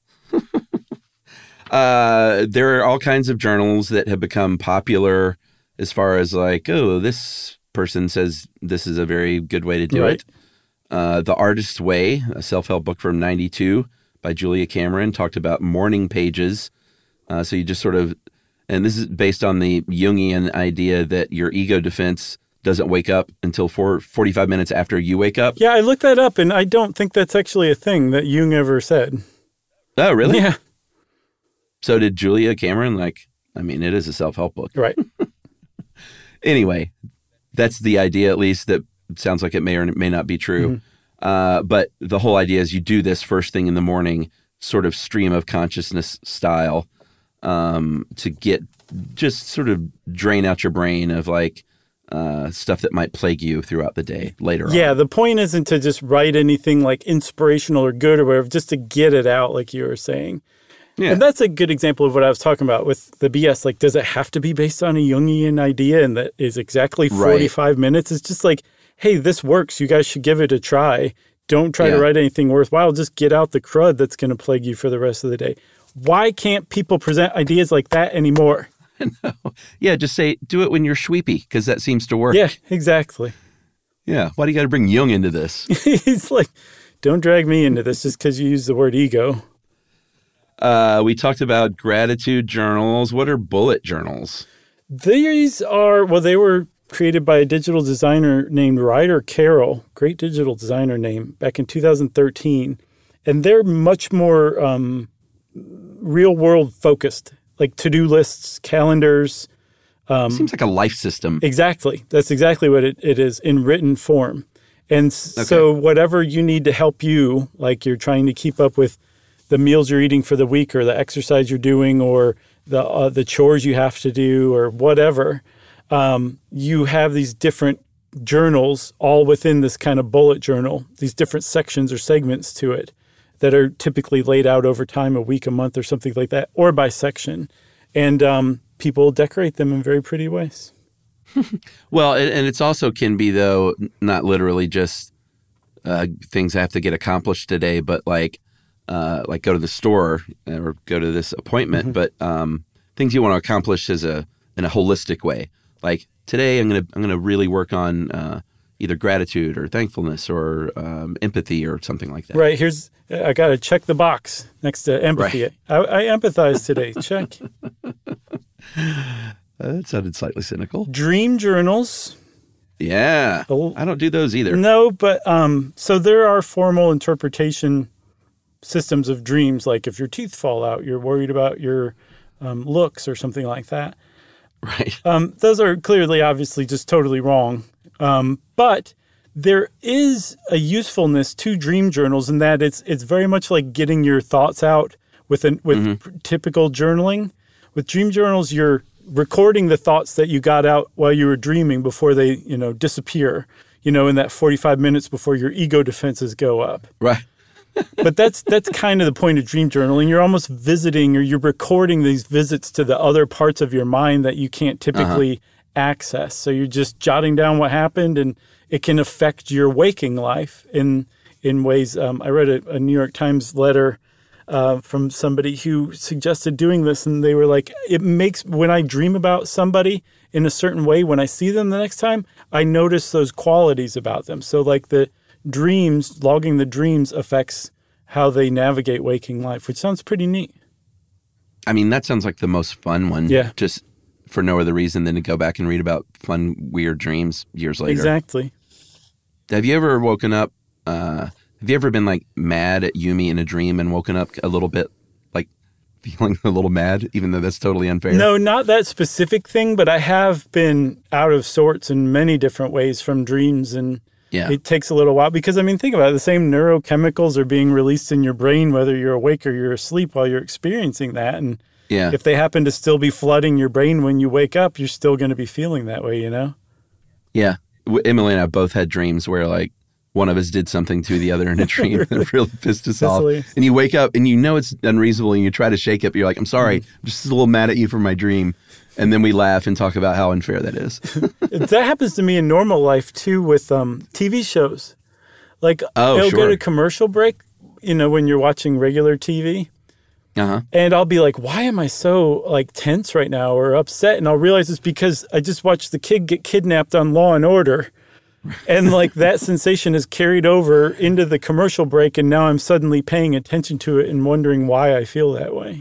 There are all kinds of journals that have become popular as far as like, oh, this person says this is a very good way to do it. The Artist's Way, a self-help book from 92 by Julia Cameron, talked about morning pages. So you just sort of, and this is based on the Jungian idea that your ego defense doesn't wake up until 45 minutes after you wake up. Yeah, I looked that up, and I don't think that's actually a thing that Jung ever said. Oh, really? Yeah. So did Julia Cameron? Like, I mean, it is a self-help book. Right. Anyway, that's the idea, at least. That sounds like it may or may not be true. But the whole idea is you do this first thing in the morning, sort of stream of consciousness style, to get just sort of drain out your brain of like stuff that might plague you throughout the day later on. Yeah, the point isn't to just write anything like inspirational or good or whatever, just to get it out, like you were saying. Yeah. And that's a good example of what I was talking about with the BS. Like, does it have to be based on a Jungian idea and that is exactly 45 minutes? It's just like, hey, this works. You guys should give it a try. Don't try to write anything worthwhile. Just get out the crud that's going to plague you for the rest of the day. Why can't people present ideas like that anymore? No. Yeah, just say, do it when you're sweepy, because that seems to work. Yeah, exactly. Yeah, why do you got to bring Jung into this? He's like, don't drag me into this just because you use the word ego. We talked about gratitude journals. What are bullet journals? These are, well, they were created by a digital designer named Ryder Carroll, great digital designer name, back in 2013. And they're much more real-world focused, like to-do lists, calendars. Seems like a life system. Exactly. That's exactly what it is in written form. And so whatever you need to help you, like you're trying to keep up with the meals you're eating for the week or the exercise you're doing or the chores you have to do or whatever, you have these different journals all within this kind of bullet journal, these different sections or segments to it that are typically laid out over time, a week, a month, or something like that, or by section. And people decorate them in very pretty ways. Well, and it's also can be, though, not literally just things I have to get accomplished today, but like go to the store or go to this appointment, but things you want to accomplish in a holistic way. Like today, I'm gonna really work on either gratitude or thankfulness or empathy or something like that. Right. I got to check the box next to empathy. Right. I empathize today. Check. That sounded slightly cynical. Dream journals. Yeah. I don't do those either. No, but so there are formal interpretation systems of dreams. Like if your teeth fall out, you're worried about your looks or something like that. Right. Those are clearly, obviously, just totally wrong. But there is a usefulness to dream journals in that it's very much like getting your thoughts out with typical journaling. With dream journals, you're recording the thoughts that you got out while you were dreaming before they, disappear, in that 45 minutes before your ego defenses go up. Right. But that's kind of the point of dream journaling. You're almost visiting or you're recording these visits to the other parts of your mind that you can't typically access. So you're just jotting down what happened, and it can affect your waking life in ways. I read a New York Times letter from somebody who suggested doing this, and they were like, it makes, when I dream about somebody in a certain way, when I see them the next time, I notice those qualities about them. So like the dreams, logging the dreams affects how they navigate waking life, which sounds pretty neat. I mean, that sounds like the most fun one. Yeah. Just for no other reason than to go back and read about fun, weird dreams years later. Exactly. Have you ever woken up, have you ever been like mad at Yumi in a dream and woken up a little bit like feeling a little mad, even though that's totally unfair? No, not that specific thing, but I have been out of sorts in many different ways from dreams, and it takes a little while because, I mean, think about it. The same neurochemicals are being released in your brain, whether you're awake or you're asleep while you're experiencing that. And if they happen to still be flooding your brain when you wake up, you're still going to be feeling that way, Yeah. Emily and I both had dreams where like one of us did something to the other in a dream that really pissed us off. Hilarious. And you wake up and it's unreasonable and you try to shake it, but you're like, I'm sorry, I'm just a little mad at you for my dream. And then we laugh and talk about how unfair that is. That happens to me in normal life too with TV shows. Like it'll go to commercial break, when you're watching regular TV. And I'll be like, why am I so like tense right now or upset? And I'll realize it's because I just watched the kid get kidnapped on Law and Order. And like that sensation is carried over into the commercial break. And now I'm suddenly paying attention to it and wondering why I feel that way.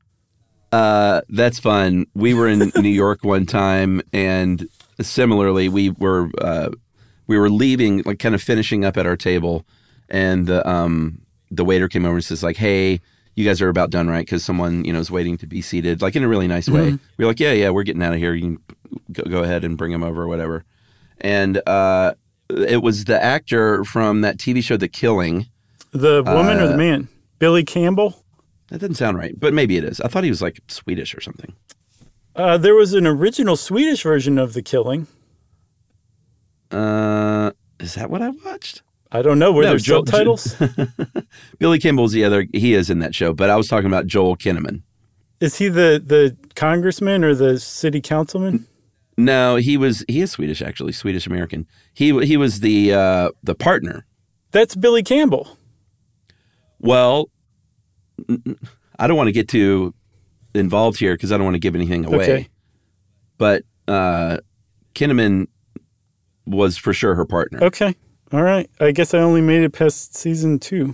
That's fun. We were in New York one time, and similarly, we were leaving, like kind of finishing up at our table, and the waiter came over and says like, hey, you guys are about done, right? Because someone, is waiting to be seated, like in a really nice way. We were like, yeah, we're getting out of here. You can go ahead and bring them over or whatever. And it was the actor from that TV show, The Killing. The woman or the man? Billy Campbell? That doesn't sound right, but maybe it is. I thought he was like Swedish or something. There was an original Swedish version of The Killing. Is that what I watched? I don't know. Were there subtitles? Billy Campbell's the other. He is in that show, but I was talking about Joel Kinnaman. Is he the congressman or the city councilman? No, he is Swedish, actually, Swedish American. He was the partner. That's Billy Campbell. Well, I don't want to get too involved here because I don't want to give anything away. Okay. But Kinnaman was for sure her partner. Okay. All right. I guess I only made it past season 2.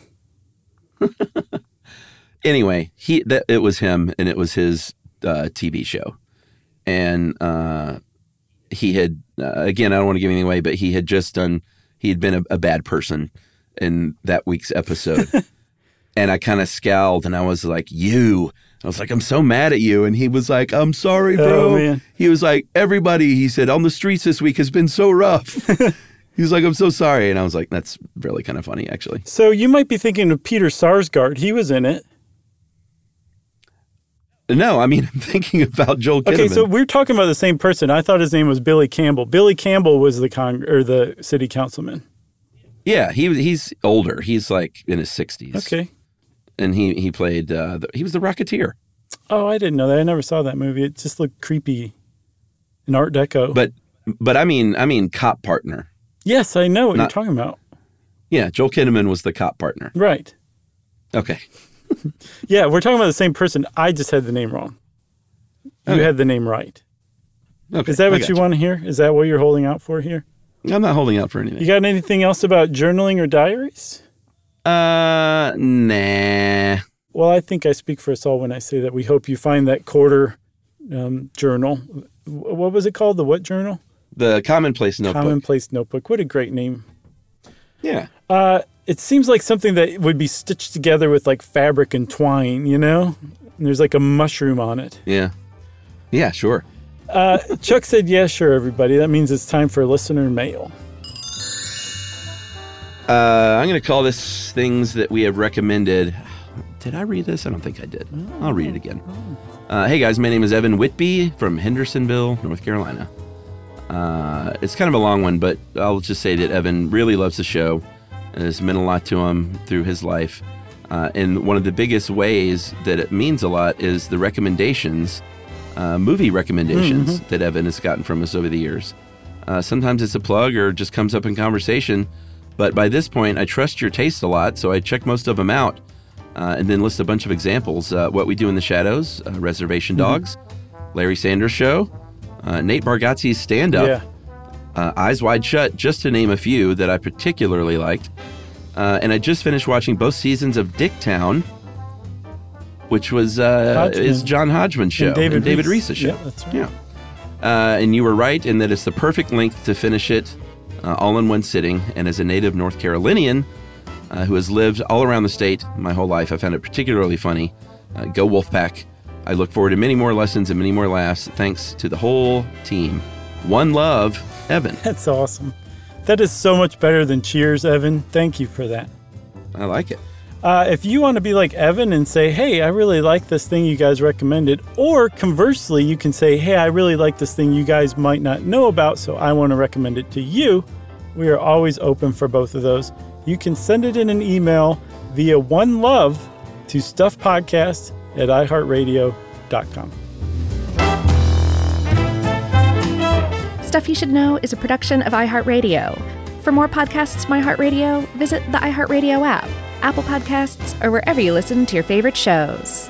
Anyway, it was him, and it was his TV show. And he had, again, I don't want to give anything away, but he had been a bad person in that week's episode. And I kind of scowled, and I was like, I was like, I'm so mad at you. And he was like, I'm sorry, bro. Oh, man. He was like, everybody, he said, on the streets this week has been so rough. He was like, I'm so sorry. And I was like, that's really kind of funny, actually. So you might be thinking of Peter Sarsgaard. He was in it. No, I mean, I'm thinking about Joel Kinnaman. Okay, so we're talking about the same person. I thought his name was Billy Campbell. Billy Campbell was the city councilman. Yeah, he's older. He's like in his 60s. Okay. And he played, he was the Rocketeer. Oh, I didn't know that. I never saw that movie. It just looked creepy in Art Deco. But I mean cop partner. Yes, I know what you're talking about. Yeah, Joel Kinnaman was the cop partner. Right. Okay. Yeah, we're talking about the same person. I just had the name wrong. You had the name right. Okay. Is that what you want to hear? Is that what you're holding out for here? I'm not holding out for anything. You got anything else about journaling or diaries? Nah. Well, I think I speak for us all when I say that we hope you find that quarter journal. What was it called? The what journal? The Commonplace Notebook. Commonplace Notebook. What a great name. Yeah. It seems like something that would be stitched together with like fabric and twine, you know? And there's like a mushroom on it. Yeah. Yeah, sure. Chuck said, yeah, sure, everybody. That means it's time for listener mail. I'm going to call this things that we have recommended. Did I read this? I don't think I did. I'll read it again. Hey, guys, my name is Evan Whitby from Hendersonville, North Carolina. It's kind of a long one, but I'll just say that Evan really loves the show. It has meant a lot to him through his life. And one of the biggest ways that it means a lot is the recommendations, movie recommendations that Evan has gotten from us over the years. Sometimes it's a plug or just comes up in conversation. But by this point, I trust your taste a lot, so I check most of them out and then list a bunch of examples. What We Do in the Shadows, Reservation Dogs, Larry Sanders Show, Nate Bargatze's stand-up, Eyes Wide Shut, just to name a few that I particularly liked. And I just finished watching both seasons of Dicktown, which was is John Hodgman's show and David Reese's show. Yeah, that's right. Yeah. And you were right in that it's the perfect length to finish it all in one sitting. And as a native North Carolinian who has lived all around the state my whole life, I found it particularly funny. Go Wolfpack. I look forward to many more lessons and many more laughs. Thanks to the whole team. One love, Evan. That's awesome. That is so much better than Cheers, Evan. Thank you for that. I like it. If you want to be like Evan and say, hey, I really like this thing you guys recommended, or conversely, you can say, hey, I really like this thing you guys might not know about, so I want to recommend it to you. We are always open for both of those. You can send it in an email via One Love to stuffpodcast@iheartradio.com. Stuff You Should Know is a production of iHeartRadio. For more podcasts from iHeartRadio, visit the iHeartRadio app, Apple Podcasts, or wherever you listen to your favorite shows.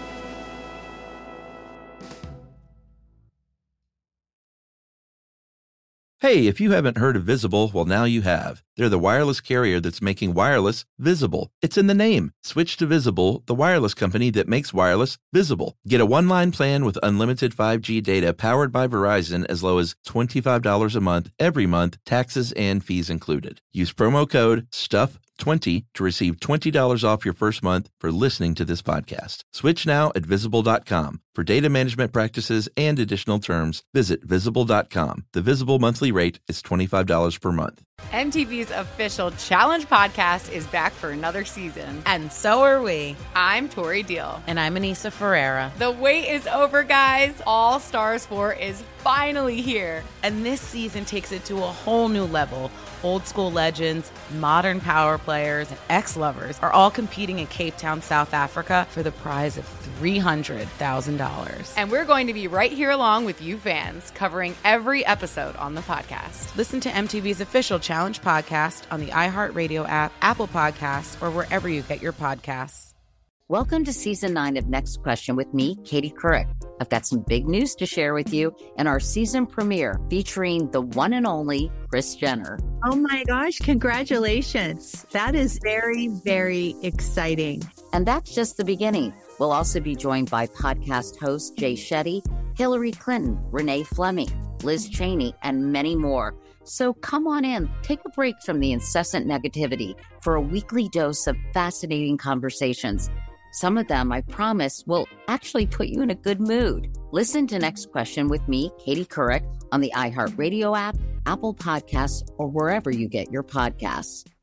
Hey, if you haven't heard of Visible, well, now you have. They're the wireless carrier that's making wireless visible. It's in the name. Switch to Visible, the wireless company that makes wireless visible. Get a one-line plan with unlimited 5G data powered by Verizon as low as $25 a month, every month, taxes and fees included. Use promo code STUFF20 to receive $20 off your first month for listening to this podcast. Switch now at Visible.com. For data management practices and additional terms, visit Visible.com. The Visible monthly rate is $25 per month. MTV's official Challenge podcast is back for another season. And so are we. I'm Tori Deal. And I'm Anissa Ferreira. The wait is over, guys. All Stars 4 is finally here. And this season takes it to a whole new level. Old school legends, modern power players, and ex-lovers are all competing in Cape Town, South Africa for the prize of $300,000. And we're going to be right here along with you fans, covering every episode on the podcast. Listen to MTV's official Challenge podcast on the iHeartRadio app, Apple Podcasts, or wherever you get your podcasts. Welcome to Season 9 of Next Question with me, Katie Couric. I've got some big news to share with you in our season premiere featuring the one and only Kris Jenner. Oh my gosh, congratulations. That is very, very exciting. And that's just the beginning. We'll also be joined by podcast host Jay Shetty, Hillary Clinton, Renee Fleming, Liz Cheney, and many more. So come on in, take a break from the incessant negativity for a weekly dose of fascinating conversations. Some of them, I promise, will actually put you in a good mood. Listen to Next Question with me, Katie Couric, on the iHeartRadio app, Apple Podcasts, or wherever you get your podcasts.